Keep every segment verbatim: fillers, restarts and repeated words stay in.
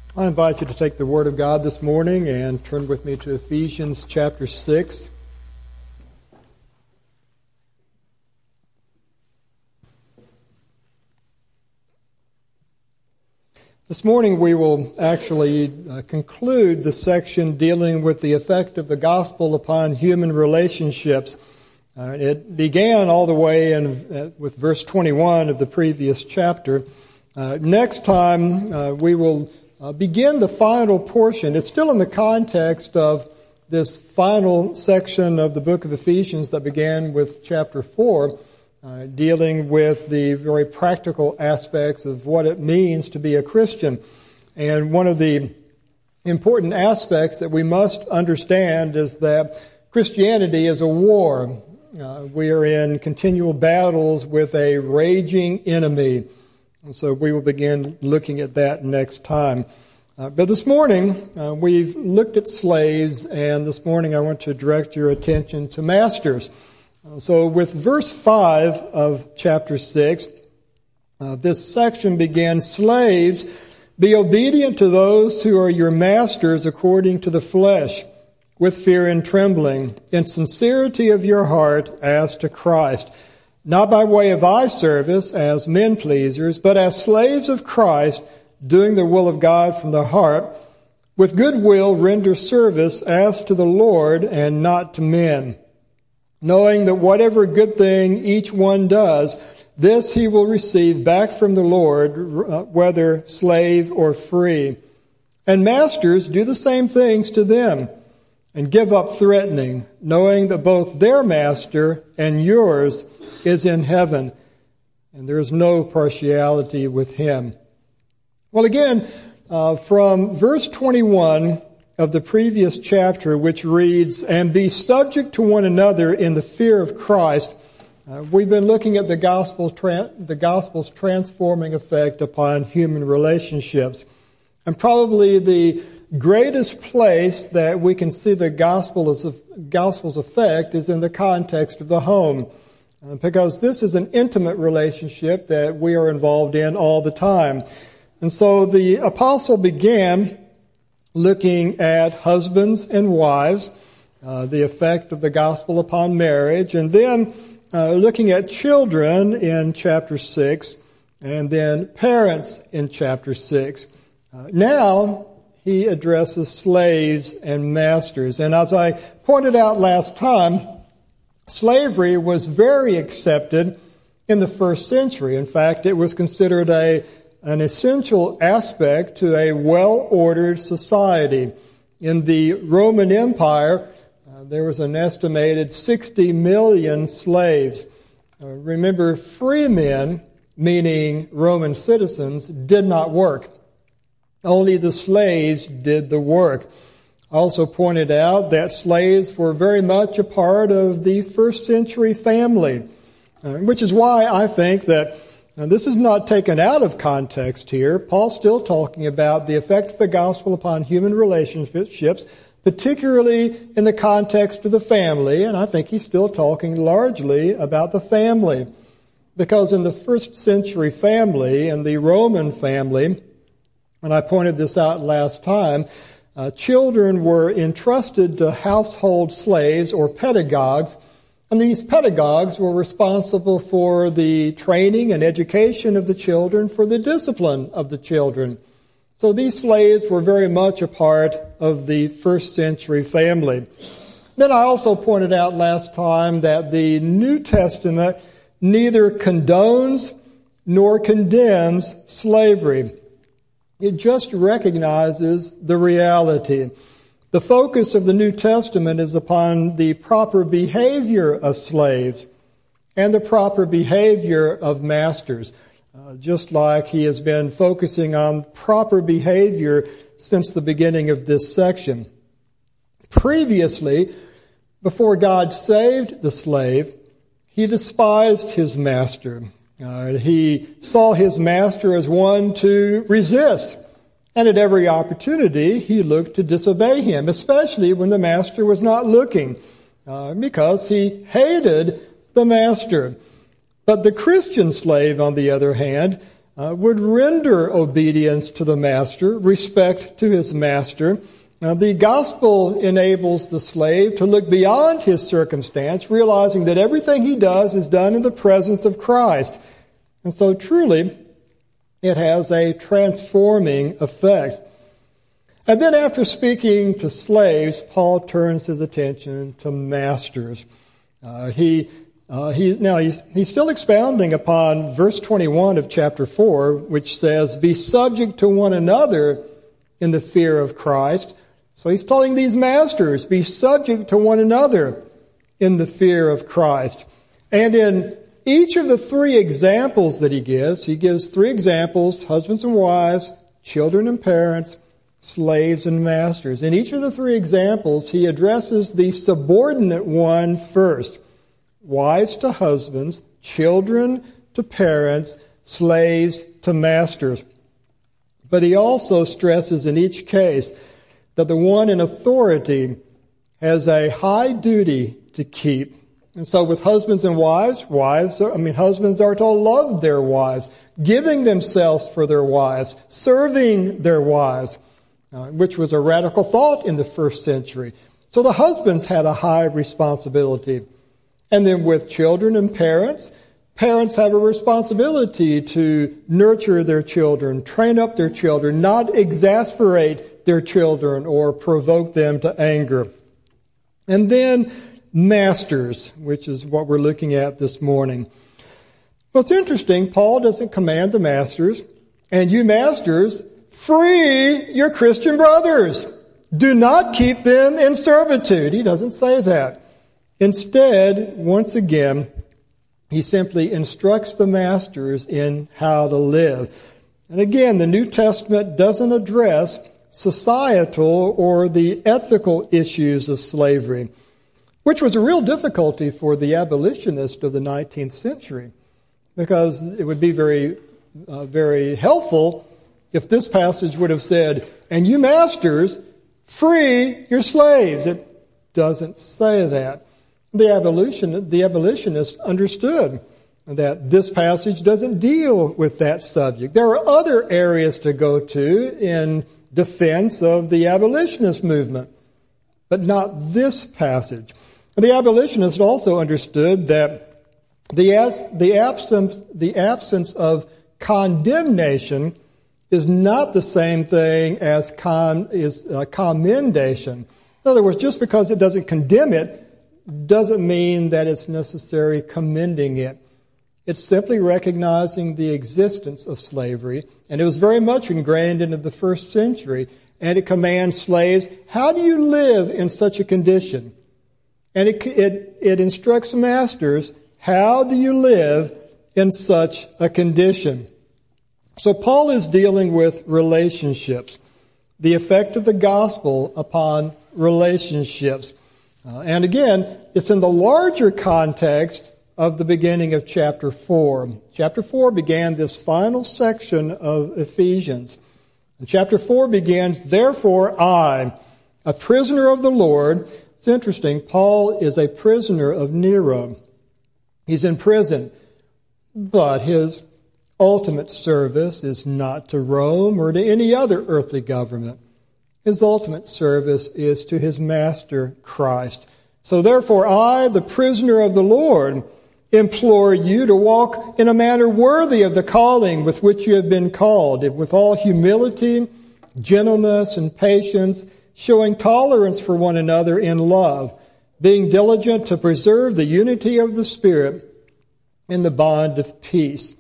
I invite you to take the Word of God this morning and turn with me to Ephesians chapter six. This morning we will actually uh, conclude the section dealing with the effect of the gospel upon human relationships. Uh, it began all the way in, uh, with verse twenty-one of the previous chapter. Uh, next time uh, we will Uh, begin the final portion. It's still in the context of this final section of the book of Ephesians that began with chapter four, uh, dealing with the very practical aspects of what it means to be a Christian. And one of the important aspects that we must understand is that Christianity is a war. Uh, we are in continual battles with a raging enemy. And so we will begin looking at that next time. Uh, but this morning, uh, we've looked at slaves, and this morning I want to direct your attention to masters. Uh, so with verse five of chapter six, uh, this section begins, "Slaves, be obedient to those who are your masters according to the flesh, with fear and trembling, in sincerity of your heart as to Christ, not by way of eye service as men pleasers, but as slaves of Christ, doing the will of God from the heart, with good will render service as to the Lord and not to men, knowing that whatever good thing each one does, this he will receive back from the Lord, whether slave or free. And masters, do the same things to them, and give up threatening, knowing that both their master and yours is in heaven, and there is no partiality with him." Well, again, uh, from verse twenty-one of the previous chapter, which reads, "And be subject to one another in the fear of Christ," uh, we've been looking at the gospel tra- the gospel's transforming effect upon human relationships. And probably the greatest place that we can see the gospel's, gospel's effect is in the context of the home. Uh, because this is an intimate relationship that we are involved in all the time. And so the apostle began looking at husbands and wives, uh, the effect of the gospel upon marriage, and then uh, looking at children in chapter six, and then parents in chapter six. Uh, now he addresses slaves and masters. And as I pointed out last time, slavery was very accepted in the first century. In fact, it was considered a an essential aspect to a well-ordered society. In the Roman Empire, uh, there was an estimated sixty million slaves. Uh, remember, free men, meaning Roman citizens, did not work. Only the slaves did the work. I also pointed out that slaves were very much a part of the first century family, uh, which is why I think that uh, this is not taken out of context here. Paul's still talking about the effect of the gospel upon human relationships, particularly in the context of the family, and I think he's still talking largely about the family. Because in the first century family, in the Roman family, and I pointed this out last time, Uh, children were entrusted to household slaves or pedagogues, and these pedagogues were responsible for the training and education of the children, for the discipline of the children. So these slaves were very much a part of the first century family. Then I also pointed out last time that the New Testament neither condones nor condemns slavery. It just recognizes the reality. The focus of the New Testament is upon the proper behavior of slaves and the proper behavior of masters, uh, just like he has been focusing on proper behavior since the beginning of this section. Previously, before God saved the slave, he despised his master. Uh, he saw his master as one to resist, and at every opportunity he looked to disobey him, especially when the master was not looking, uh, because he hated the master. But the Christian slave, on the other hand, uh, would render obedience to the master, respect to his master. Now, the gospel enables the slave to look beyond his circumstance, realizing that everything he does is done in the presence of Christ. And so truly, it has a transforming effect. And then after speaking to slaves, Paul turns his attention to masters. Uh, he, uh, he, now he's, he's still expounding upon verse twenty-one of chapter four, which says, "Be subject to one another in the fear of Christ." So he's telling these masters, be subject to one another in the fear of Christ. And in each of the three examples that he gives, he gives three examples, husbands and wives, children and parents, slaves and masters. In each of the three examples, he addresses the subordinate one first. Wives to husbands, children to parents, slaves to masters. But he also stresses in each case that the one in authority has a high duty to keep. And so with husbands and wives, wives, are, I mean, husbands are to love their wives, giving themselves for their wives, serving their wives, uh, which was a radical thought in the first century. So the husbands had a high responsibility. And then with children and parents, parents have a responsibility to nurture their children, train up their children, not exasperate their children or provoke them to anger. And then masters, which is what we're looking at this morning. Well, it's interesting, Paul doesn't command the masters, and you masters, free your Christian brothers. Do not keep them in servitude. He doesn't say that. Instead, once again, he simply instructs the masters in how to live. And again, the New Testament doesn't address societal or the ethical issues of slavery, which was a real difficulty for the abolitionists of the nineteenth century, because it would be very, uh, very helpful if this passage would have said, "And you masters, free your slaves." It doesn't say that. The abolition, the abolitionists understood that this passage doesn't deal with that subject. There are other areas to go to in defense of the abolitionist movement, but not this passage. The abolitionists also understood that the, as, the, absence, the absence of condemnation is not the same thing as con, is, uh, commendation. In other words, just because it doesn't condemn it doesn't mean that it's necessarily commending it. It's simply recognizing the existence of slavery, and it was very much ingrained into the first century, and it commands slaves, how do you live in such a condition? And it, it, it instructs masters, how do you live in such a condition? So Paul is dealing with relationships, the effect of the gospel upon relationships. Uh, and again, it's in the larger context of the beginning of chapter four. Chapter four began this final section of Ephesians. And chapter four begins, "Therefore I, a prisoner of the Lord." It's interesting, Paul is a prisoner of Nero. He's in prison, but his ultimate service is not to Rome or to any other earthly government. His ultimate service is to his master, Christ. "So therefore I, the prisoner of the Lord, implore you to walk in a manner worthy of the calling with which you have been called, with all humility, gentleness, and patience, showing tolerance for one another in love, being diligent to preserve the unity of the Spirit in the bond of peace."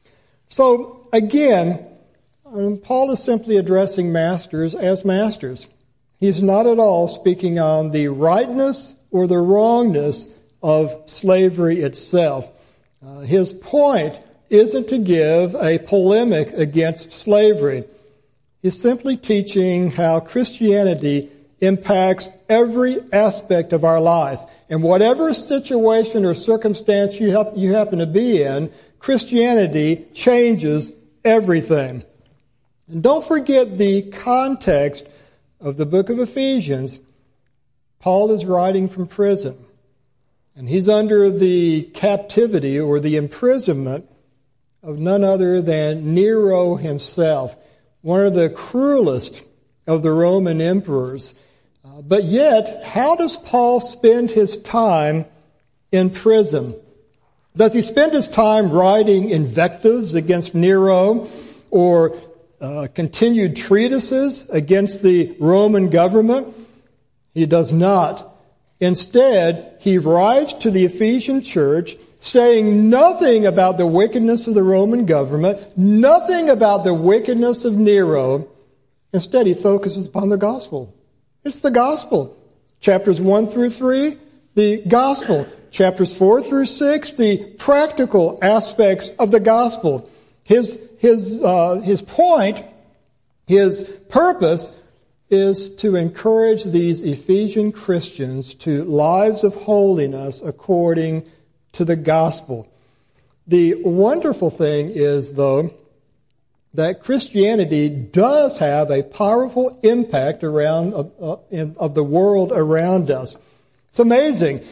So again, um, Paul is simply addressing masters as masters. He's not at all speaking on the rightness or the wrongness of slavery itself. Uh, his point isn't to give a polemic against slavery. He's simply teaching how Christianity impacts every aspect of our life. And whatever situation or circumstance you, hap- you happen to be in, Christianity changes everything. And don't forget the context of the book of Ephesians. Paul is writing from prison. And he's under the captivity or the imprisonment of none other than Nero himself, one of the cruelest of the Roman emperors. Uh, but yet, how does Paul spend his time in prison? Does he spend his time writing invectives against Nero or uh, continued treatises against the Roman government? He does not. Instead, he writes to the Ephesian church saying nothing about the wickedness of the Roman government, nothing about the wickedness of Nero. Instead, he focuses upon the gospel. It's the gospel. Chapters one through three, the gospel. Chapters four through six, the practical aspects of the gospel. His, his, uh, his point, his purpose is to encourage these Ephesian Christians to lives of holiness according to the gospel. The wonderful thing is, though, that Christianity does have a powerful impact around uh, in, of the world around us. It's amazing.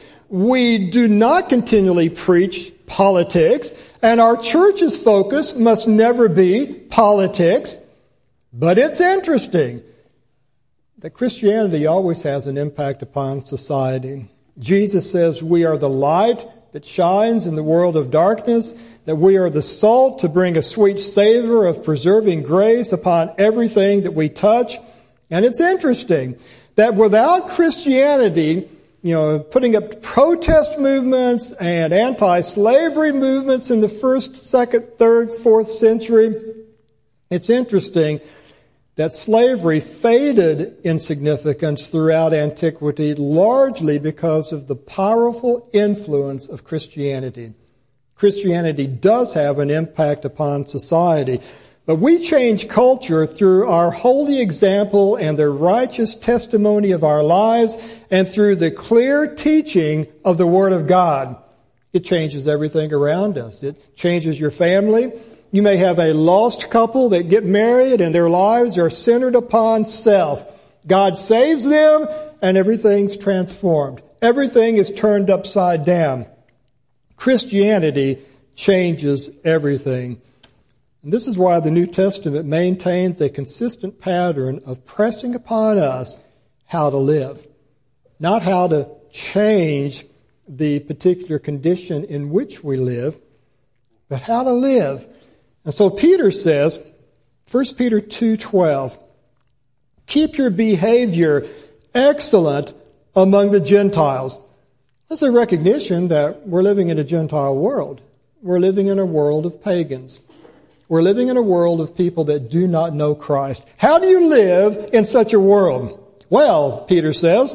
We do not continually preach politics, and our church's focus must never be politics, but it's interesting that Christianity always has an impact upon society. Jesus says we are the light that shines in the world of darkness, that we are the salt to bring a sweet savor of preserving grace upon everything that we touch. And it's interesting that without Christianity, you know, putting up protest movements and anti-slavery movements in the first, second, third, fourth century, it's interesting that slavery faded in significance throughout antiquity largely because of the powerful influence of Christianity. Christianity does have an impact upon society, but we change culture through our holy example and the righteous testimony of our lives and through the clear teaching of the Word of God. It changes everything around us. It changes your family. You may have a lost couple that get married and their lives are centered upon self. God saves them and everything's transformed. Everything is turned upside down. Christianity changes everything. And this is why the New Testament maintains a consistent pattern of pressing upon us how to live. Not how to change the particular condition in which we live, but how to live. And so Peter says, First Peter two twelve, keep your behavior excellent among the Gentiles. That's a recognition that we're living in a Gentile world. We're living in a world of pagans. We're living in a world of people that do not know Christ. How do you live in such a world? Well, Peter says,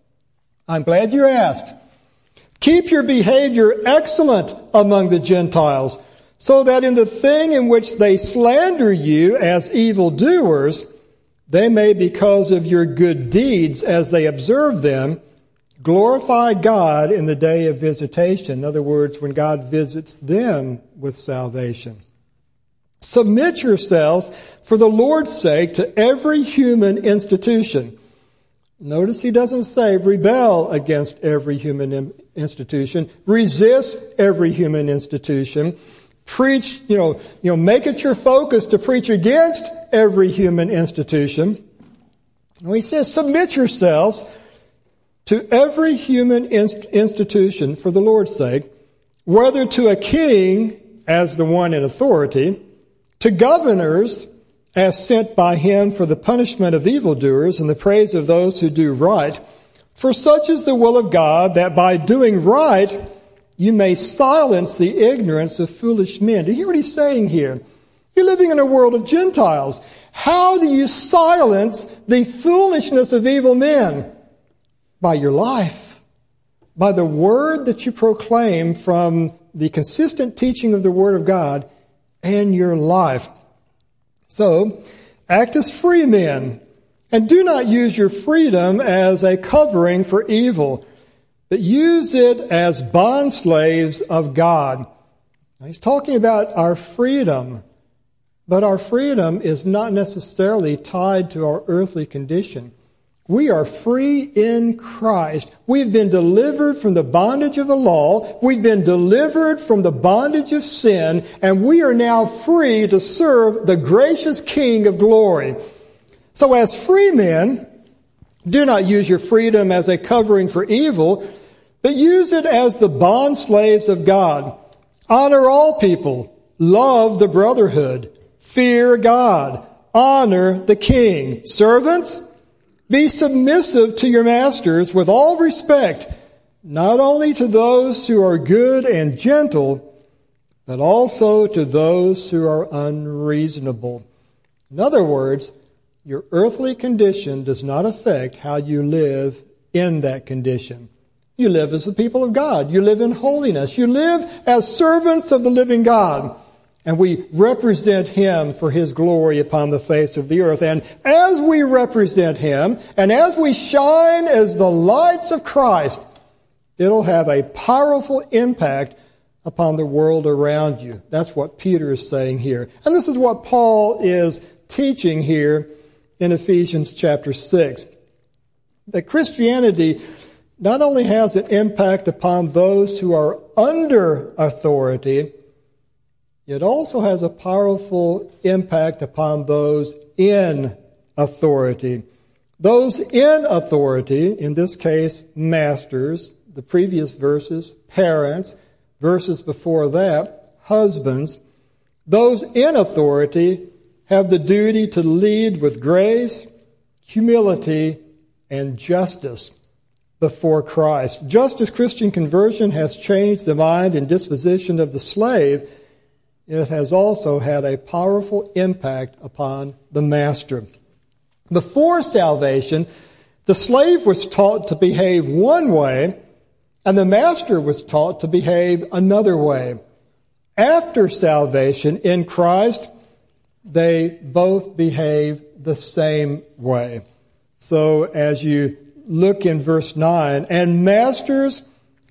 I'm glad you asked. Keep your behavior excellent among the Gentiles, so that in the thing in which they slander you as evildoers, they may, because of your good deeds as they observe them, glorify God in the day of visitation. In other words, when God visits them with salvation. Submit yourselves for the Lord's sake to every human institution. Notice he doesn't say rebel against every human institution. Resist every human institution. Preach, you know, you know, make it your focus to preach against every human institution. And he says, submit yourselves to every human inst- institution for the Lord's sake, whether to a king as the one in authority, to governors as sent by him for the punishment of evildoers and the praise of those who do right. For such is the will of God, that by doing right, you may silence the ignorance of foolish men. Do you hear what he's saying here? You're living in a world of Gentiles. How do you silence the foolishness of evil men? By your life. By the word that you proclaim from the consistent teaching of the Word of God and your life. So, act as free men, and do not use your freedom as a covering for evil, but use it as bondslaves of God. Now, he's talking about our freedom, but our freedom is not necessarily tied to our earthly condition. We are free in Christ. We've been delivered from the bondage of the law. We've been delivered from the bondage of sin, and we are now free to serve the gracious King of glory. So as free men, do not use your freedom as a covering for evil, but use it as the bond slaves of God. Honor all people. Love the brotherhood. Fear God. Honor the king. Servants, be submissive to your masters with all respect, not only to those who are good and gentle, but also to those who are unreasonable. In other words, your earthly condition does not affect how you live in that condition. You live as the people of God. You live in holiness. You live as servants of the living God. And we represent Him for His glory upon the face of the earth. And as we represent Him, and as we shine as the lights of Christ, it'll have a powerful impact upon the world around you. That's what Peter is saying here. And this is what Paul is teaching here in Ephesians chapter six. That Christianity not only has an impact upon those who are under authority, it also has a powerful impact upon those in authority. Those in authority, in this case, masters, the previous verses, parents, verses before that, husbands. Those in authority have the duty to lead with grace, humility, and justice before Christ. Just as Christian conversion has changed the mind and disposition of the slave, it has also had a powerful impact upon the master. Before salvation, the slave was taught to behave one way, and the master was taught to behave another way. After salvation in Christ, they both behave the same way. So as you look in verse nine, and masters,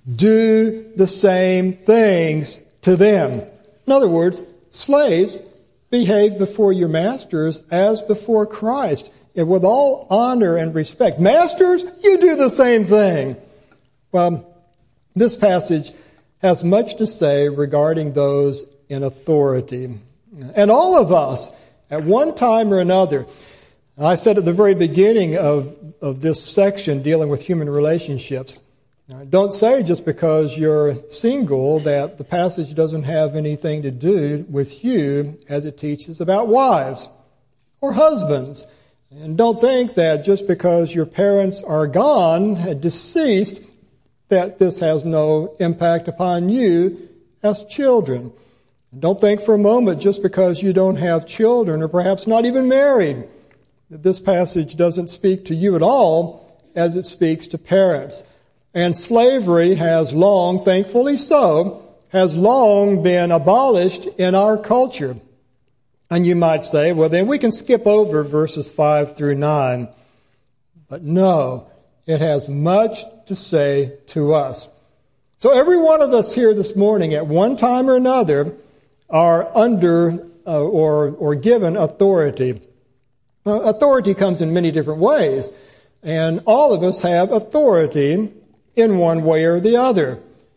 do the same things to them. In other words, slaves, behave before your masters as before Christ, and with all honor and respect. Masters, you do the same thing. Well, this passage has much to say regarding those in authority. And all of us, at one time or another, I said at the very beginning of, of this section dealing with human relationships, don't say just because you're single that the passage doesn't have anything to do with you as it teaches about wives or husbands. And don't think that just because your parents are gone, deceased, that this has no impact upon you as children. Don't think for a moment just because you don't have children or perhaps not even married, that this passage doesn't speak to you at all as it speaks to parents. And slavery has long, thankfully so, has long been abolished in our culture. And you might say, well, then we can skip over verses five through nine. But no, it has much to say to us. So every one of us here this morning, at one time or another, are under uh, or, or given authority. Now, authority comes in many different ways. And all of us have authority in one way or the other.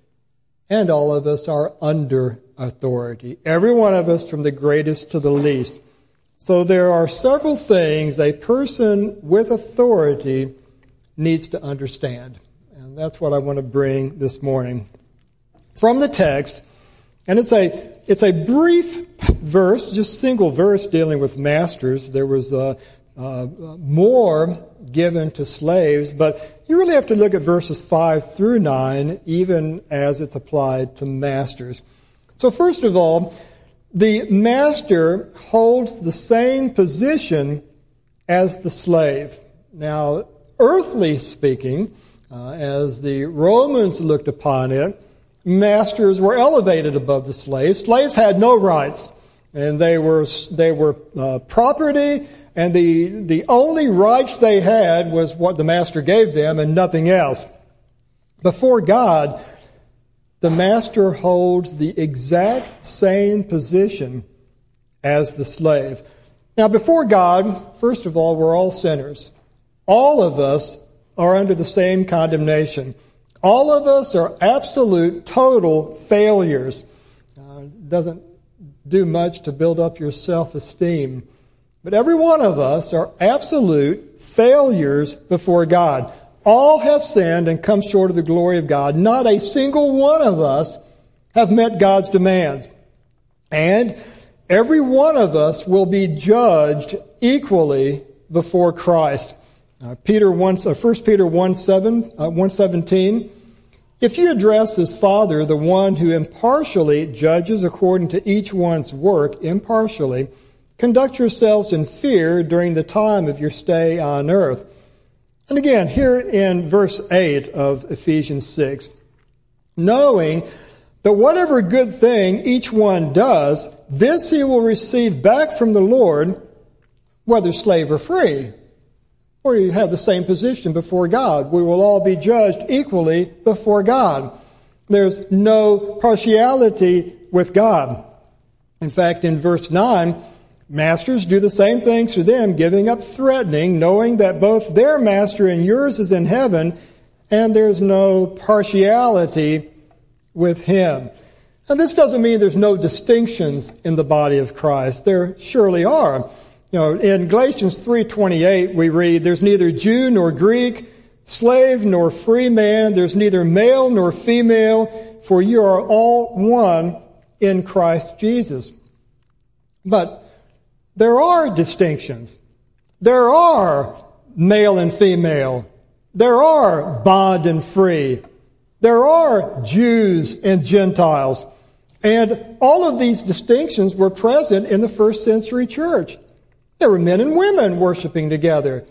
And all of us are under authority. Every one of us from the greatest to the least. So there are several things a person with authority needs to understand. And that's what I want to bring this morning from the text. And it's a it's a brief verse, just single verse dealing with masters. There was uh, uh, more given to slaves, but you really have to look at verses five through nine, even as it's applied to masters. So first of all, the master holds the same position as the slave. Now, earthly speaking, uh, as the Romans looked upon it, masters were elevated above the slaves. Slaves had no rights, and they were they were uh, property, and the the only rights they had was what the master gave them and nothing else. Before God, the master holds the exact same position as the slave. Now, before God, first of all, we're all sinners. all of us are under the same condemnation. All of us are absolute, total failures. Uh, it doesn't do much to build up your self-esteem. But every one of us are absolute failures before God. All have sinned and come short of the glory of God. Not a single one of us have met God's demands. And every one of us will be judged equally before Christ. Uh, Peter one, uh, First Peter one seven, uh, one seventeen. If you address as Father the one who impartially judges according to each one's work impartially, conduct yourselves in fear during the time of your stay on earth. And again, here in verse eight of Ephesians six, knowing that whatever good thing each one does, this he will receive back from the Lord, whether slave or free. Or you have the same position before God. We will all be judged equally before God. There's no partiality with God. In fact, in verse nine, masters, do the same things to them, giving up threatening, knowing that both their master and yours is in heaven, and there's no partiality with him. And this doesn't mean there's no distinctions in the body of Christ. There surely are. You know, in Galatians three twenty-eight, we read, there's neither Jew nor Greek, slave nor free man, there's neither male nor female, for you are all one in Christ Jesus. But there are distinctions. There are male and female. There are bond and free. There are Jews and Gentiles. And all of these distinctions were present in the first century church. There were men and women worshiping together.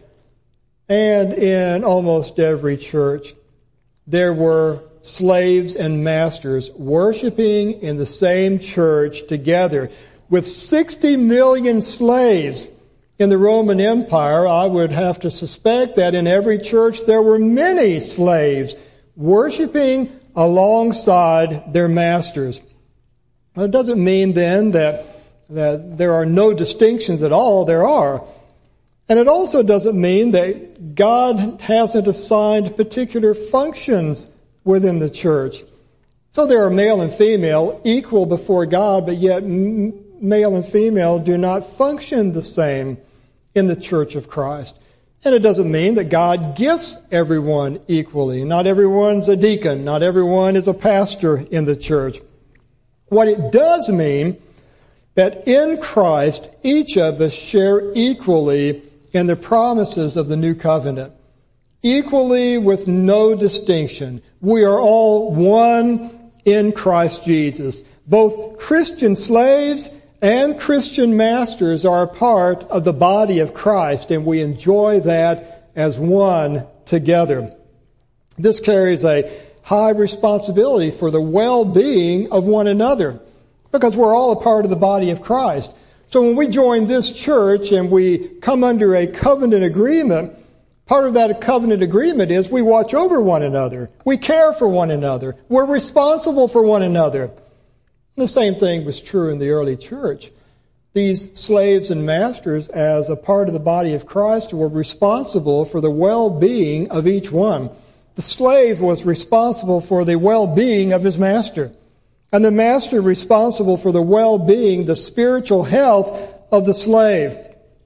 And in almost every church, there were slaves and masters worshiping in the same church together. With sixty million slaves in the Roman Empire, I would have to suspect that in every church there were many slaves worshiping alongside their masters. Well, it doesn't mean then that that there are no distinctions at all. There are. And it also doesn't mean that God hasn't assigned particular functions within the church. So there are male and female equal before God, but yet male and female do not function the same in the church of Christ. And it doesn't mean that God gifts everyone equally. Not everyone's a deacon. Not everyone is a pastor in the church. What it does mean that in Christ, each of us share equally in the promises of the new covenant. Equally with no distinction. We are all one in Christ Jesus. Both Christian slaves and Christian masters are a part of the body of Christ, and we enjoy that as one together. This carries a high responsibility for the well-being of one another, because we're all a part of the body of Christ. So when we join this church and we come under a covenant agreement, part of that covenant agreement is we watch over one another. We care for one another. We're responsible for one another. The same thing was true in the early church. These slaves and masters, as a part of the body of Christ, were responsible for the well-being of each one. The slave was responsible for the well-being of his master. And the master responsible for the well-being, the spiritual health of the slave.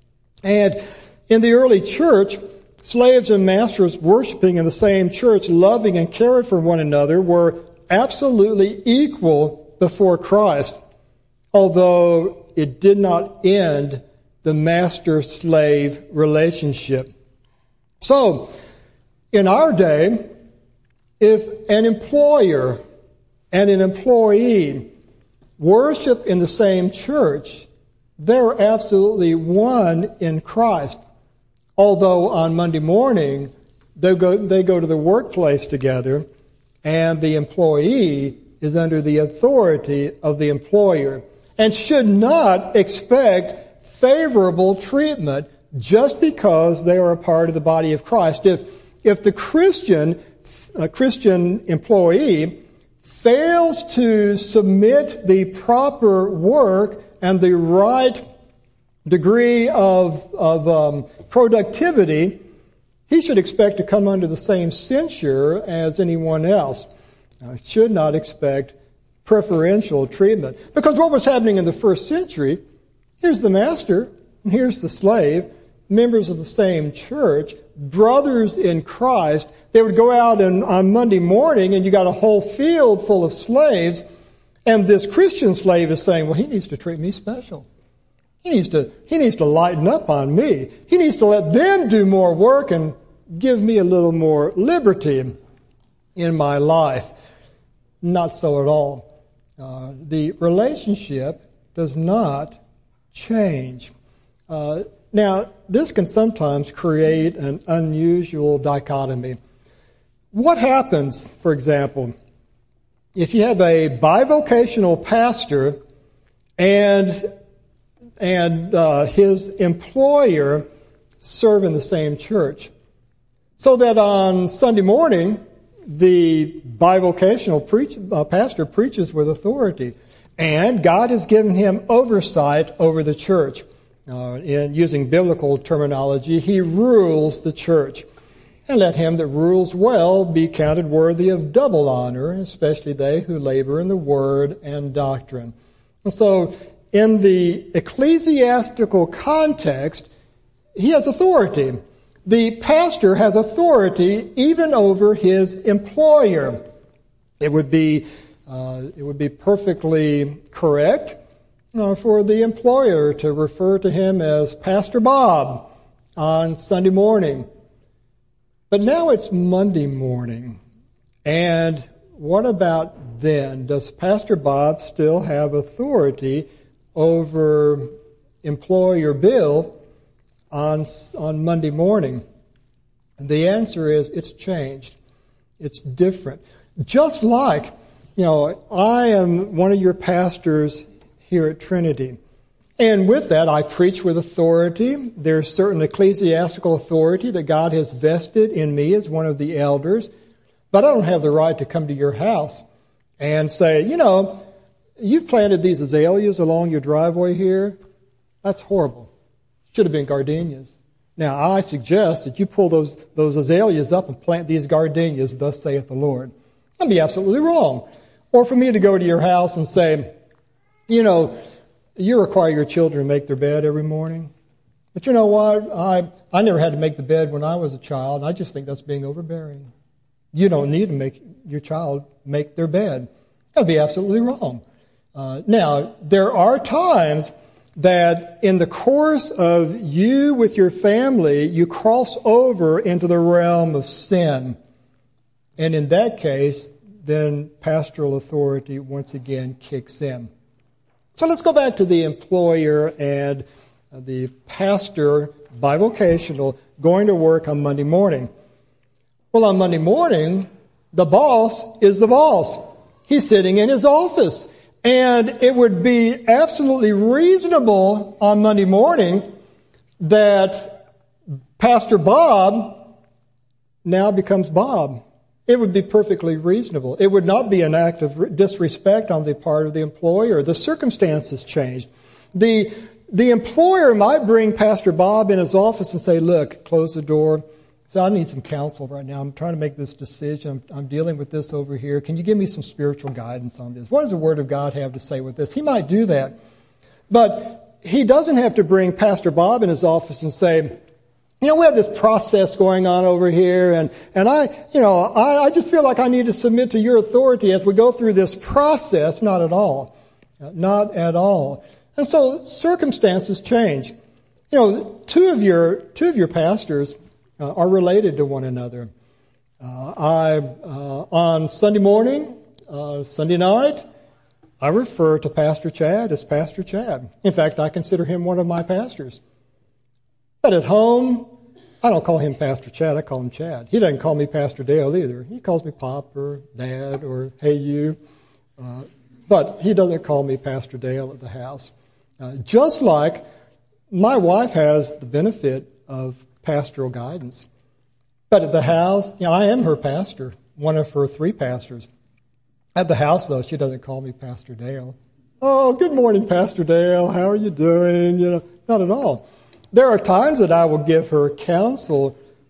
And in the early church, slaves and masters worshiping in the same church, loving and caring for one another, were absolutely equal before Christ, although it did not end the master-slave relationship. So, in our day, if an employer and an employee worship in the same church, they're absolutely one in Christ. Although on Monday morning, they go, they go to the workplace together, and the employee is under the authority of the employer and should not expect favorable treatment just because they are a part of the body of Christ. If, if the Christian, uh, Christian employee fails to submit the proper work and the right degree of, of um, productivity, he should expect to come under the same censure as anyone else. Uh, should not expect preferential treatment. Because what was happening in the first century, here's the master, and here's the slave, members of the same church, brothers in Christ. They would go out and, on Monday morning, and you got a whole field full of slaves, and this Christian slave is saying, well, he needs to treat me special. He needs to, he needs to lighten up on me. He needs to let them do more work and give me a little more liberty in my life. Not so at all. Uh, the relationship does not change. Uh, now, this can sometimes create an unusual dichotomy. What happens, for example, if you have a bivocational pastor and and uh, his employer serve in the same church, so that on Sunday morning the bivocational preach, uh, pastor preaches with authority, and God has given him oversight over the church. Uh, in using biblical terminology, he rules the church. And let him that rules well be counted worthy of double honor, especially they who labor in the word and doctrine. And so, in the ecclesiastical context, he has authority. The pastor has authority even over his employer. It would be, uh, it would be perfectly correct uh, for the employer to refer to him as Pastor Bob on Sunday morning. But now it's Monday morning. And what about then? Does Pastor Bob still have authority over employer Bill on, on Monday morning? And the answer is it's changed. It's different. Just like, you know, I am one of your pastors here at Trinity. And with that, I preach with authority. There's certain ecclesiastical authority that God has vested in me as one of the elders. But I don't have the right to come to your house and say, you know, you've planted these azaleas along your driveway here. That's horrible. Should have been gardenias. Now, I suggest that you pull those, those azaleas up and plant these gardenias, thus saith the Lord. That'd be absolutely wrong. Or for me to go to your house and say, you know, you require your children to make their bed every morning. But you know what? I, I never had to make the bed when I was a child. I just think that's being overbearing. You don't need to make your child make their bed. That'd be absolutely wrong. Uh, now, there are times that in the course of you with your family, you cross over into the realm of sin. And in that case, then pastoral authority once again kicks in. So let's go back to the employer and the pastor, bivocational, going to work on Monday morning. Well, on Monday morning, the boss is the boss. He's sitting in his office. And it would be absolutely reasonable on Monday morning that Pastor Bob now becomes Bob. It would be perfectly reasonable. It would not be an act of disrespect on the part of the employer. The circumstances changed. The, the employer might bring Pastor Bob in his office and say, look, close the door. So I need some counsel right now. I'm trying to make this decision. I'm, I'm dealing with this over here. Can you give me some spiritual guidance on this? What does the Word of God have to say with this? He might do that. But he doesn't have to bring Pastor Bob in his office and say, you know, we have this process going on over here, and, and I, you know, I, I just feel like I need to submit to your authority as we go through this process. Not at all. Not at all. And so circumstances change. You know, two of your, two of your pastors uh, are related to one another. Uh, I, uh, on Sunday morning, uh, Sunday night, I refer to Pastor Chad as Pastor Chad. In fact, I consider him one of my pastors. But at home, I don't call him Pastor Chad, I call him Chad. He doesn't call me Pastor Dale either. He calls me Pop or Dad or Hey You. Uh, but he doesn't call me Pastor Dale at the house. Uh, just like my wife has the benefit of pastoral guidance. But at the house, you know, I am her pastor, one of her three pastors. At the house, though, she doesn't call me Pastor Dale. Oh, good morning, Pastor Dale. How are you doing? You know, not at all. There are times that I will give her counsel,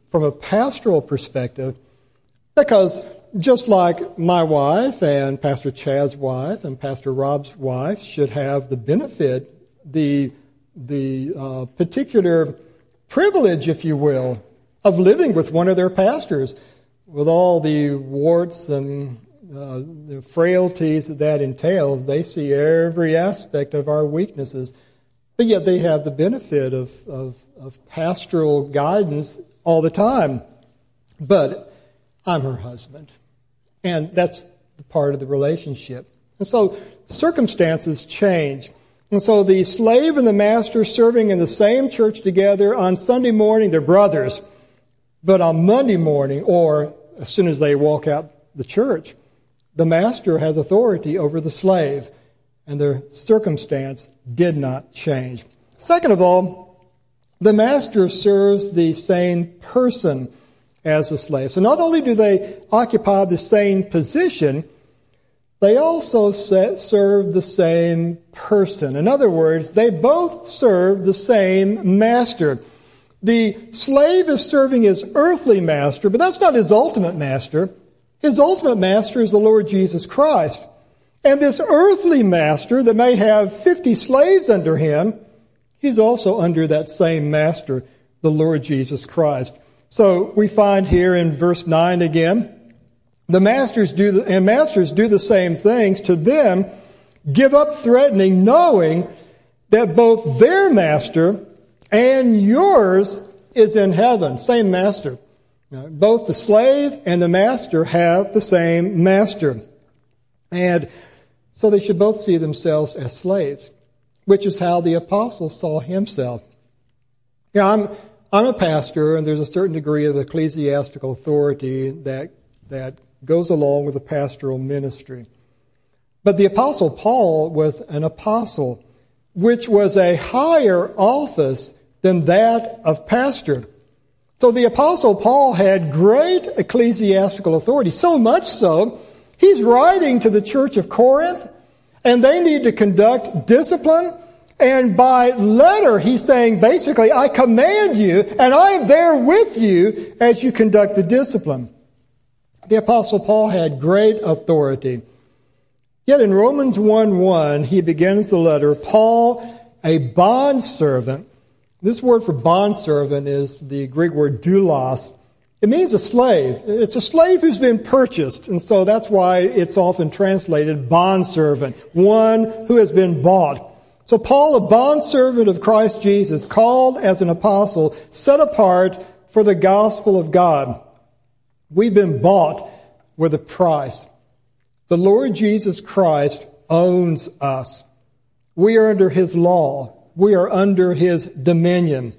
from a pastoral perspective, because just like my wife and Pastor Chad's wife and Pastor Rob's wife should have the benefit, the, the uh, particular privilege, if you will, of living with one of their pastors, with all the warts and uh, the frailties that that entails. They see every aspect of our weaknesses, but yet they have the benefit of, of, of pastoral guidance all the time. But I'm her husband, and that's the part of the relationship. And so circumstances change. And so the slave and the master serving in the same church together on Sunday morning, they're brothers. But on Monday morning, or as soon as they walk out the church, the master has authority over the slave, and their circumstance did not change. Second of all, the master serves the same person as the slave. So not only do they occupy the same position, they also serve the same person. In other words, they both serve the same master. The slave is serving his earthly master, but that's not his ultimate master. His ultimate master is the Lord Jesus Christ. And this earthly master that may have fifty slaves under him, he's also under that same master, the Lord Jesus Christ. So we find here in verse nine again, the masters do the, and masters do the same things to them, give up threatening, knowing that both their master and yours is in heaven. Same master. Now, both the slave and the master have the same master. And so they should both see themselves as slaves, which is how the apostle saw himself. You know, I'm, I'm a pastor, and there's a certain degree of ecclesiastical authority that, that goes along with the pastoral ministry. But the apostle Paul was an apostle, which was a higher office than that of pastor. So the apostle Paul had great ecclesiastical authority, so much so, he's writing to the church of Corinth, and they need to conduct discipline. And by letter, he's saying, basically, I command you, and I am there with you as you conduct the discipline. The apostle Paul had great authority. Yet in Romans one one, he begins the letter, Paul, a bondservant. This word for bondservant is the Greek word doulos. It means a slave. It's a slave who's been purchased, and so that's why it's often translated bondservant, one who has been bought. So Paul, a bondservant of Christ Jesus, called as an apostle, set apart for the gospel of God. We've been bought with a price. The Lord Jesus Christ owns us. We are under His law. We are under His dominion.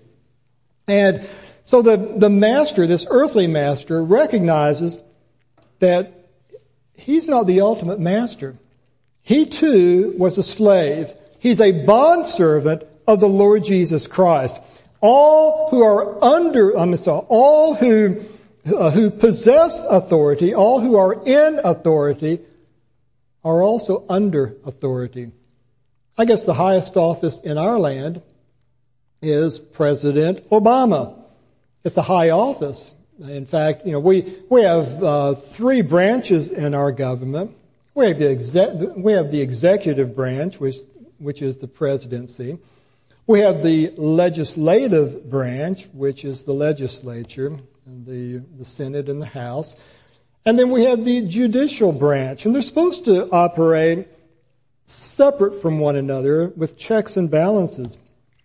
And so the, the master, this earthly master, recognizes that he's not the ultimate master. He too was a slave. He's a bondservant of the Lord Jesus Christ. All who are under, I'm sorry, all who uh, who possess authority, all who are in authority, are also under authority. I guess the highest office in our land is President Obama. It's a high office. In fact, you know, we we have uh, three branches in our government. We have the exec, we have the executive branch, which which is the presidency. We have the legislative branch, which is the legislature, and the, the Senate and the House. And then we have the judicial branch. And they're supposed to operate separate from one another with checks and balances.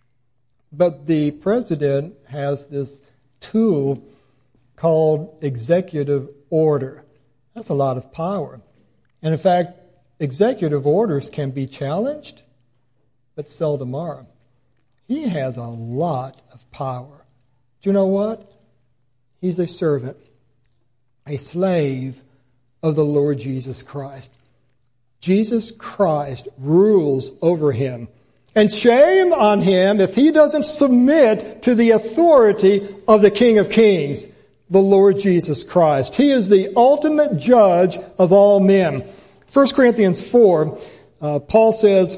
But the president has this tool called executive order. That's a lot of power. And in fact, executive orders can be challenged, but seldom are. He has a lot of power. Do you know what? He's a servant, a slave of the Lord Jesus Christ. Jesus Christ rules over him. And shame on him if he doesn't submit to the authority of the King of Kings, the Lord Jesus Christ. He is the ultimate judge of all men. First Corinthians four, uh, Paul says,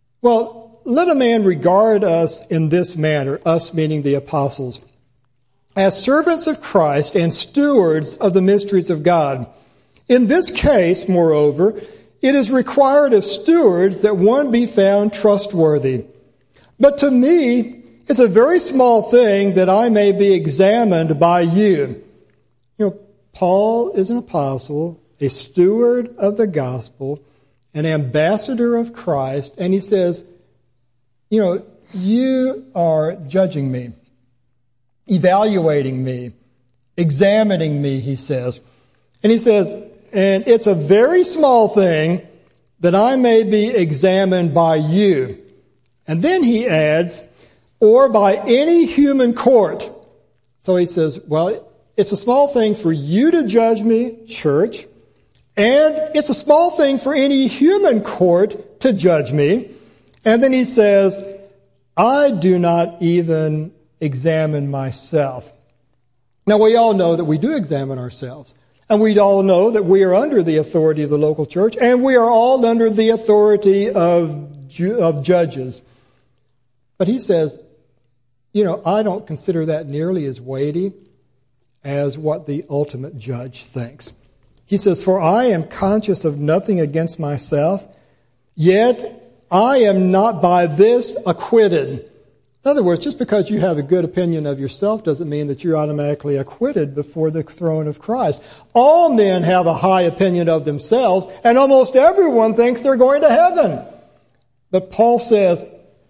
well, let a man regard us in this manner, us meaning the apostles. as servants of Christ and stewards of the mysteries of God. In this case, moreover, it is required of stewards that one be found trustworthy. But to me, it's a very small thing that I may be examined by you. You know, Paul is an apostle, a steward of the gospel, an ambassador of Christ, and he says, you know, you are judging me, evaluating me, examining me, he says. And he says, and it's a very small thing that I may be examined by you. And then he adds, or by any human court. So he says, well, it's a small thing for you to judge me, church, and it's a small thing for any human court to judge me. And then he says, I do not even examine myself. Now, we all know that we do examine ourselves. And we all know that we are under the authority of the local church, and we are all under the authority of, ju- of judges. But he says, you know, I don't consider that nearly as weighty as what the ultimate judge thinks. He says, for I am conscious of nothing against myself, yet I am not by this acquitted. In other words, just because you have a good opinion of yourself doesn't mean that you're automatically acquitted before the throne of Christ. All men have a high opinion of themselves, and almost everyone thinks they're going to heaven. But Paul says,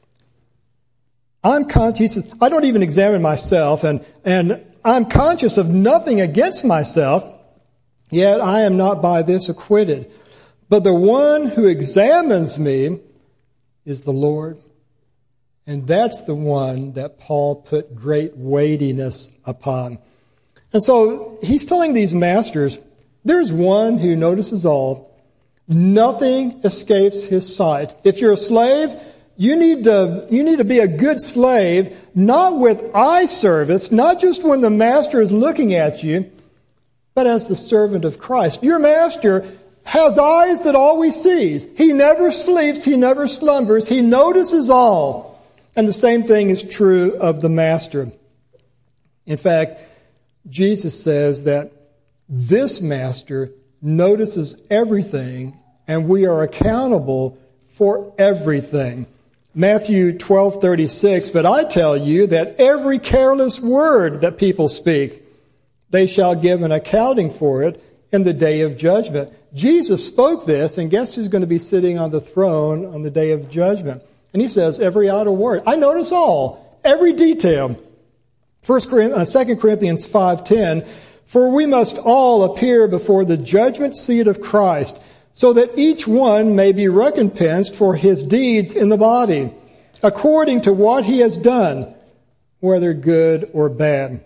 I'm con- he says, I don't even examine myself, and, and I'm conscious of nothing against myself, yet I am not by this acquitted. But the one who examines me is the Lord. And that's the one that Paul put great weightiness upon. And so he's telling these masters, there's one who notices all. Nothing escapes his sight. If you're a slave, you need to, you need to be a good slave, not with eye service, not just when the master is looking at you, but as the servant of Christ. Your master has eyes that always sees. He never sleeps. He never slumbers. He notices all. And the same thing is true of the master. In fact, Jesus says that this master notices everything, and we are accountable for everything. Matthew twelve thirty-six, but I tell you that every careless word that people speak, they shall give an accounting for it in the day of judgment. Jesus spoke this, and guess who's going to be sitting on the throne on the day of judgment? And he says every idle word. I notice all, every detail. First, Second Corinthians five ten, for we must all appear before the judgment seat of Christ, so that each one may be recompensed for his deeds in the body, according to what he has done, whether good or bad.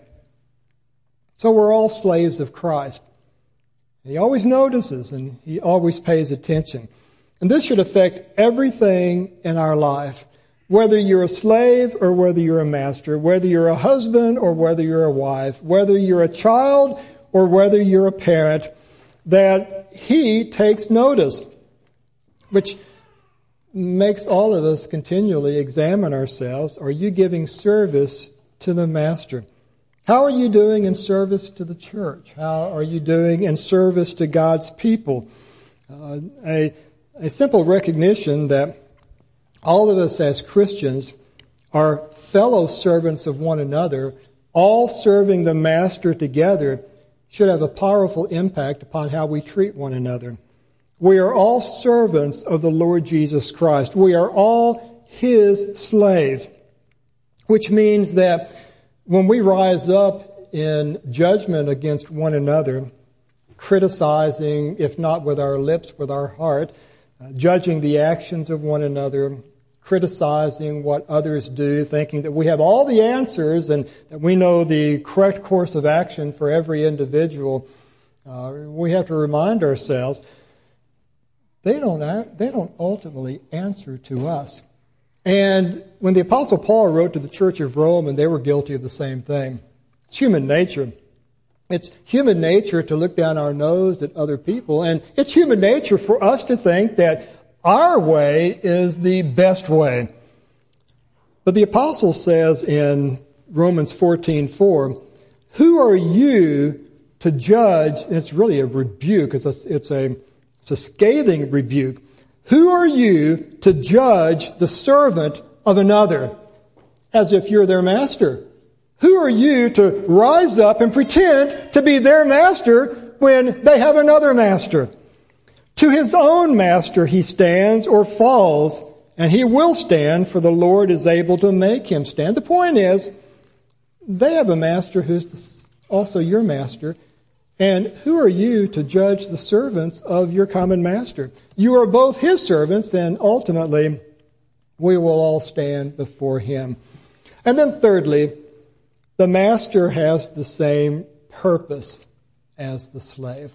So we're all slaves of Christ. He always notices and he always pays attention. And this should affect everything in our life, whether you're a slave or whether you're a master, whether you're a husband or whether you're a wife, whether you're a child or whether you're a parent, that he takes notice, which makes all of us continually examine ourselves. Are you giving service to the master? How are you doing in service to the church? How are you doing in service to God's people? Uh, a A simple recognition that all of us as Christians are fellow servants of one another, all serving the Master together, should have a powerful impact upon how we treat one another. We are all servants of the Lord Jesus Christ. We are all His slaves, which means that when we rise up in judgment against one another, criticizing, if not with our lips, with our heart, Uh, judging the actions of one another, criticizing what others do, thinking that we have all the answers and that we know the correct course of action for every individual, uh, we have to remind ourselves they don't act, they don't ultimately answer to us. And when the Apostle Paul wrote to the Church of Rome, and they were guilty of the same thing, it's human nature. It's human nature to look down our nose at other people, and it's human nature for us to think that our way is the best way. But the apostle says in Romans fourteen four, Who are you to judge? And it's really a rebuke. It's a, it's a, it's a scathing rebuke. Who are you to judge the servant of another as if you're their master? Who are you to rise up and pretend to be their master when they have another master? To his own master he stands or falls, and he will stand, for the Lord is able to make him stand. The point is, they have a master who's also your master. And who are you to judge the servants of your common master? You are both his servants, and ultimately we will all stand before him. And then thirdly, the master has the same purpose as the slave.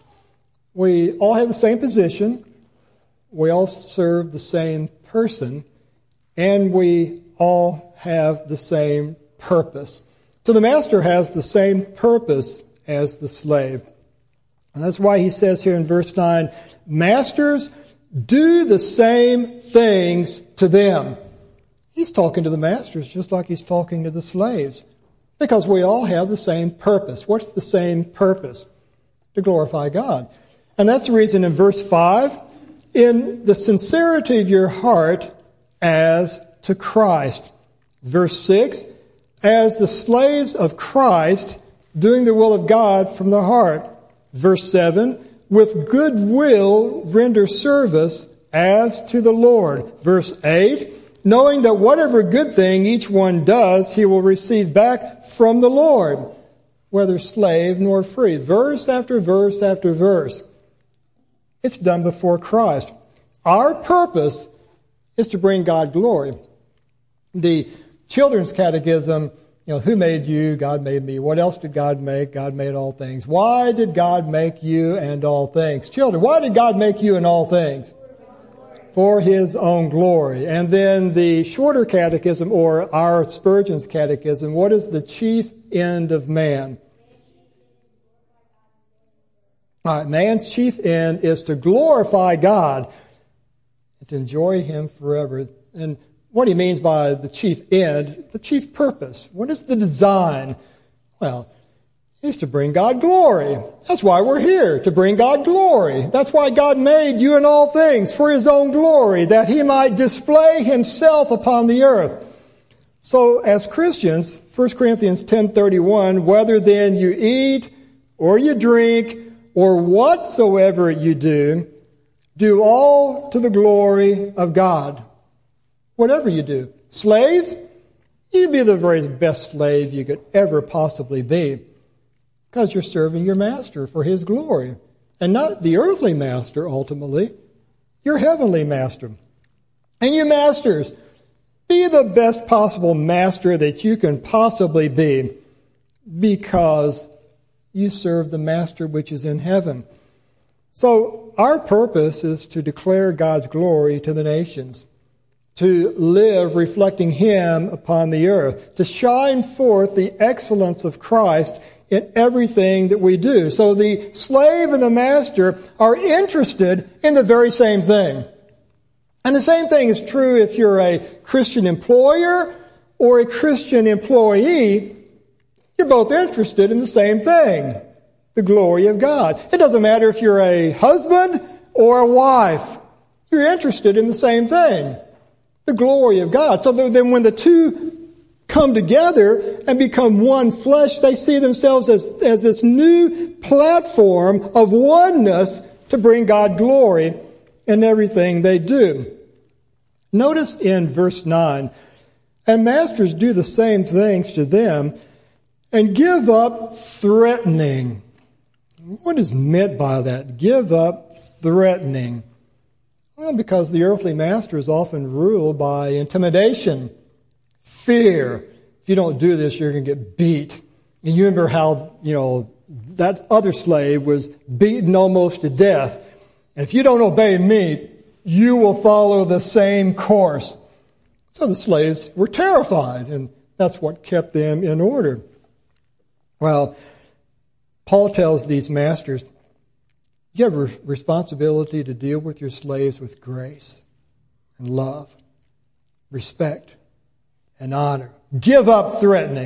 We all have the same position. We all serve the same person. And we all have the same purpose. So the master has the same purpose as the slave. And that's why he says here in verse nine, masters, do the same things to them. He's talking to the masters just like he's talking to the slaves. Because we all have the same purpose. What's the same purpose? To glorify God. And that's the reason in verse five, in the sincerity of your heart as to Christ. Verse six, as the slaves of Christ, doing the will of God from the heart. Verse seven, with good will render service as to the Lord. Verse eight, knowing that whatever good thing each one does, he will receive back from the Lord, whether slave nor free. Verse after verse after verse. It's done before Christ. Our purpose is to bring God glory. The Children's Catechism, you know, who made you? God made me. What else did God make? God made all things. Why did God make you and all things? Children, why did God make you and all things? For his own glory. And then the Shorter Catechism, or our Spurgeon's Catechism, what is the chief end of man? All right, man's chief end is to glorify God and to enjoy him forever. And what he means by the chief end, the chief purpose. What is the design? Well, it's to bring God glory. That's why we're here, to bring God glory. That's why God made you and all things for his own glory, that he might display himself upon the earth. So as Christians, First Corinthians ten thirty-one, whether then you eat or you drink or whatsoever you do, do all to the glory of God. Whatever you do. Slaves, you be the very best slave you could ever possibly be, because you're serving your master for his glory. And not the earthly master, ultimately. Your heavenly master. And you masters, be the best possible master that you can possibly be, because you serve the master which is in heaven. So our purpose is to declare God's glory to the nations, to live reflecting him upon the earth, to shine forth the excellence of Christ in everything that we do. So the slave and the master are interested in the very same thing. And the same thing is true if you're a Christian employer or a Christian employee. You're both interested in the same thing, the glory of God. It doesn't matter if you're a husband or a wife. You're interested in the same thing, the glory of God. So then when the two come together and become one flesh, they see themselves as, as this new platform of oneness to bring God glory in everything they do. Notice in verse nine, and masters do the same things to them and give up threatening. What is meant by that? Give up threatening. Well, because the earthly master is often ruled by intimidation, fear. If you don't do this, you're going to get beat. And you remember how, you know, that other slave was beaten almost to death. And if you don't obey me, you will follow the same course. So the slaves were terrified, and that's what kept them in order. Well, Paul tells these masters, you have a responsibility to deal with your slaves with grace and love, respect and honor. Give up threatening.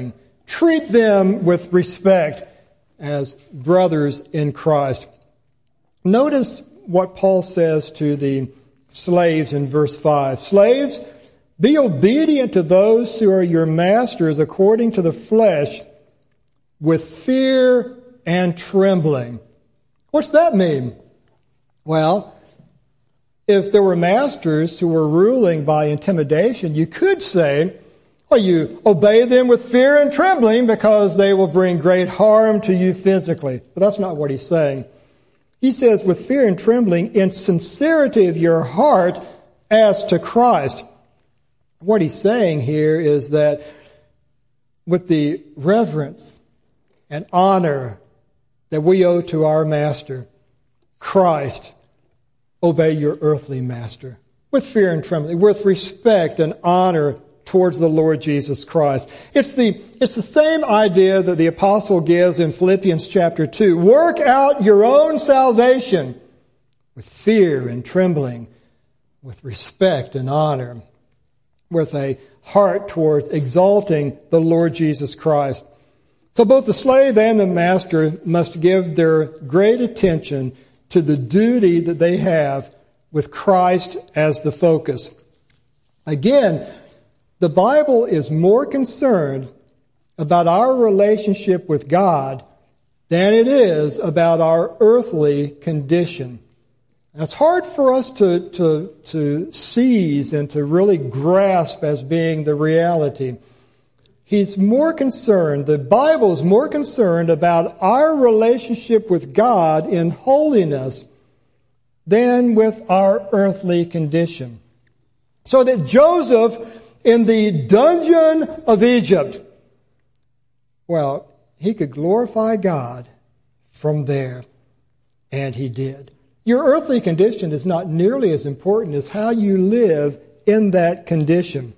treat them with respect as brothers in Christ. Notice what Paul says to the slaves in verse five. Slaves, be obedient to those who are your masters according to the flesh, with fear and trembling. What's that mean? Well, if there were masters who were ruling by intimidation, you could say, well, you obey them with fear and trembling because they will bring great harm to you physically. But that's not what he's saying. He says, with fear and trembling, in sincerity of your heart as to Christ. What he's saying here is that with the reverence and honor that we owe to our master, Christ, obey your earthly master with fear and trembling, with respect and honor towards the Lord Jesus Christ. It's the, it's the same idea that the apostle gives in Philippians chapter two. Work out your own salvation with fear and trembling, with respect and honor, with a heart towards exalting the Lord Jesus Christ. So both the slave and the master must give their great attention to the duty that they have with Christ as the focus. Again, the Bible is more concerned about our relationship with God than it is about our earthly condition. That's hard for us to, to, to seize and to really grasp as being the reality. He's more concerned, the Bible is more concerned about our relationship with God in holiness than with our earthly condition. So that Joseph, in the dungeon of Egypt, well, he could glorify God from there, and he did. Your earthly condition is not nearly as important as how you live in that condition.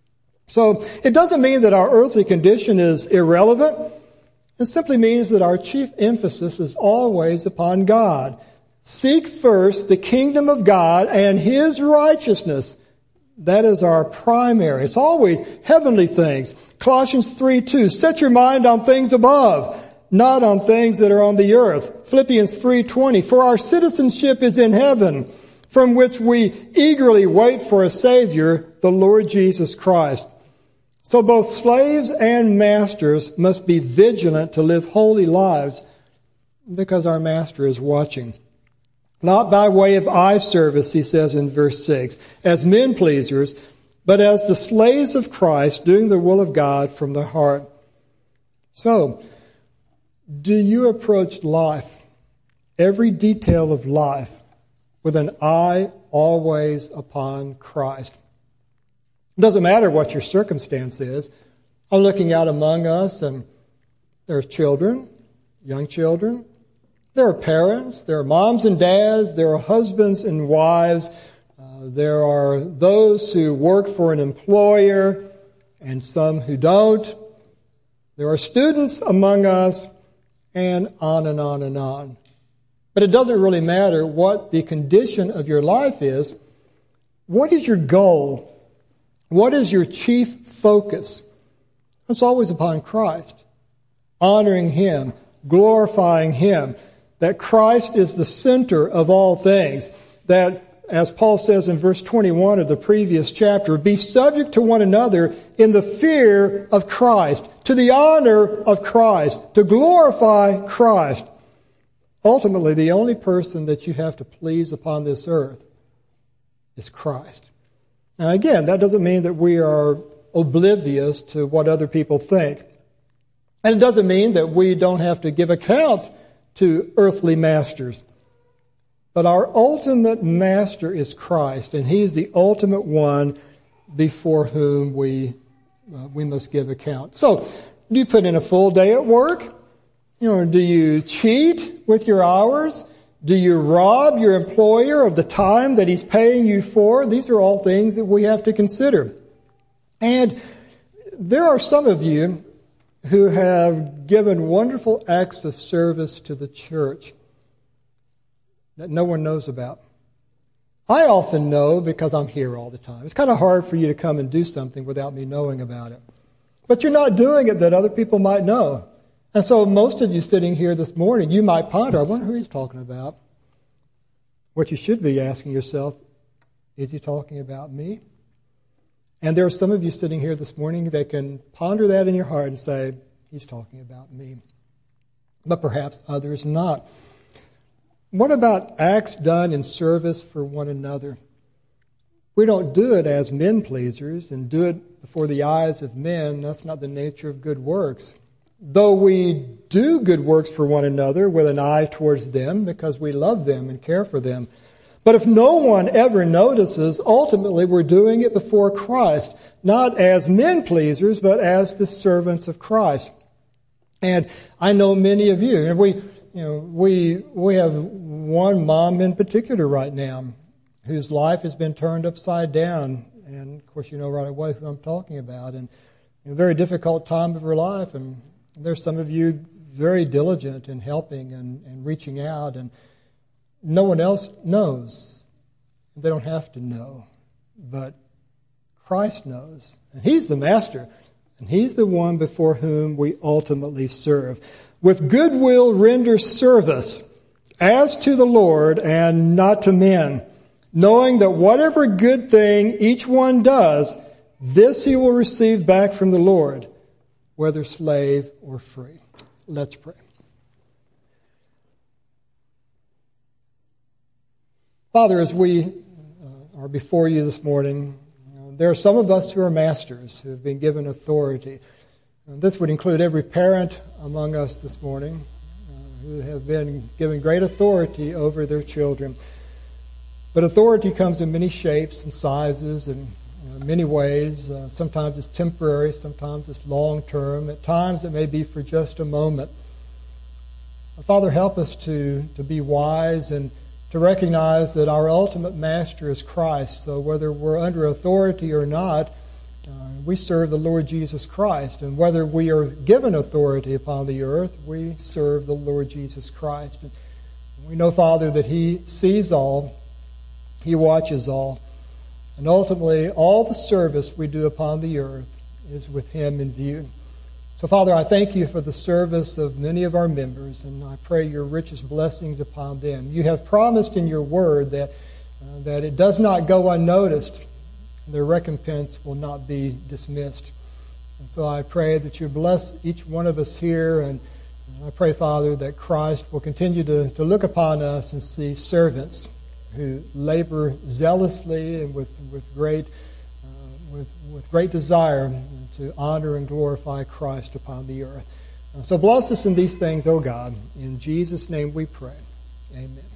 So it doesn't mean that our earthly condition is irrelevant. It simply means that our chief emphasis is always upon God. Seek first the kingdom of God and His righteousness. That is our primary. It's always heavenly things. Colossians three two, set your mind on things above, not on things that are on the earth. Philippians three twenty, for our citizenship is in heaven, from which we eagerly wait for a Savior, the Lord Jesus Christ. So both slaves and masters must be vigilant to live holy lives because our Master is watching. Not by way of eye service, he says in verse six, as men pleasers, but as the slaves of Christ, doing the will of God from the heart. So, do you approach life, every detail of life, with an eye always upon Christ? It doesn't matter what your circumstance is. I'm looking out among us, and there's children, young children. There are parents, there are moms and dads, there are husbands and wives, uh, there are those who work for an employer and some who don't. There are students among us, and on and on and on. But it doesn't really matter what the condition of your life is. What is your goal? What is your chief focus? It's always upon Christ, honoring Him, glorifying Him. That Christ is the center of all things. That, as Paul says in verse twenty-one of the previous chapter, be subject to one another in the fear of Christ, to the honor of Christ, to glorify Christ. Ultimately, the only person that you have to please upon this earth is Christ. Now again, that doesn't mean that we are oblivious to what other people think. And it doesn't mean that we don't have to give account to earthly masters. But our ultimate master is Christ, and He's the ultimate one before whom we uh, we must give account. So, do you put in a full day at work? You know, do you cheat with your hours? Do you rob your employer of the time that he's paying you for? These are all things that we have to consider. And there are some of you who have given wonderful acts of service to the church that no one knows about. I often know because I'm here all the time. It's kind of hard for you to come and do something without me knowing about it. But you're not doing it that other people might know. And so most of you sitting here this morning, you might ponder, I wonder who he's talking about. What you should be asking yourself, is he talking about me? And there are some of you sitting here this morning that can ponder that in your heart and say, he's talking about me. But perhaps others not. What about acts done in service for one another? We don't do it as men pleasers and do it before the eyes of men. That's not the nature of good works. Though we do good works for one another with an eye towards them because we love them and care for them. But if no one ever notices, ultimately we're doing it before Christ, not as men pleasers, but as the servants of Christ. And I know many of you, and we, you know, we we have one mom in particular right now whose life has been turned upside down, and of course you know right away who I'm talking about. And a very difficult time of her life, and there's some of you very diligent in helping and, and reaching out, and no one else knows. They don't have to know, but Christ knows, and He's the master. And He's the one before whom we ultimately serve. With goodwill render service as to the Lord and not to men, knowing that whatever good thing each one does, this he will receive back from the Lord, whether slave or free. Let's pray. Father, as we uh, are before you this morning, there are some of us who are masters, who have been given authority. And this would include every parent among us this morning, uh, who have been given great authority over their children. But authority comes in many shapes and sizes and uh, many ways. Uh, sometimes it's temporary, sometimes it's long-term. At times it may be for just a moment. Father, help us to, to be wise and to recognize that our ultimate master is Christ. So whether we're under authority or not, uh, we serve the Lord Jesus Christ. And whether we are given authority upon the earth, we serve the Lord Jesus Christ. And we know, Father, that He sees all, He watches all, and ultimately all the service we do upon the earth is with Him in view. So, Father, I thank you for the service of many of our members, and I pray your richest blessings upon them. You have promised in your word that uh, that it does not go unnoticed. Their recompense will not be dismissed. And so I pray that you bless each one of us here, and I pray, Father, that Christ will continue to, to look upon us and see servants who labor zealously and with, with great uh, with, with great desire to honor and glorify Christ upon the earth. So bless us in these things, O God. In Jesus' name we pray. Amen.